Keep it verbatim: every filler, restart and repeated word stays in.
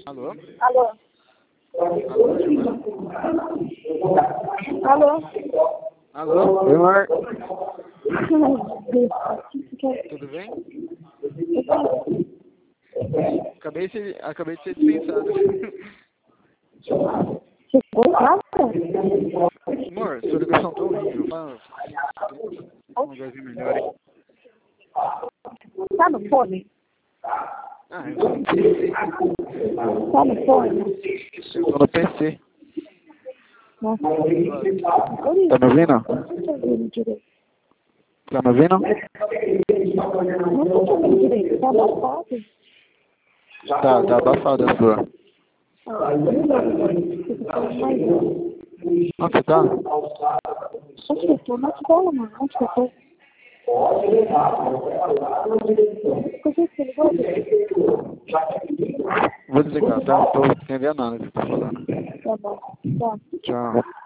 Alô? Alô? Alô, Gilmar? Alô? Alô? Gilmar? Tudo Tudo bem? Acabei de ser, acabei de ser dispensado. Chegou em casa? Amor, sua ligação tá horrível. Fala um lugarzinho melhor, hein? Tá no fone? Ah, eu tô no P C. Tá no fone? Eu tô no P C. Nossa. Tá me ouvindo? Não tô te ouvindo direito. Tá me ouvindo? Não tô te ouvindo direito. Tá abafado? Tá, tá abafada a sua. Ah, eu tô falando mais alto. Onde você tá? Onde que eu tô? Na escola, mano. Onde que eu tô? Por que você ligou? Vou desligar, tá? Não tô entendendo nada que você tá falando. Tá bom. Tá. Tchau.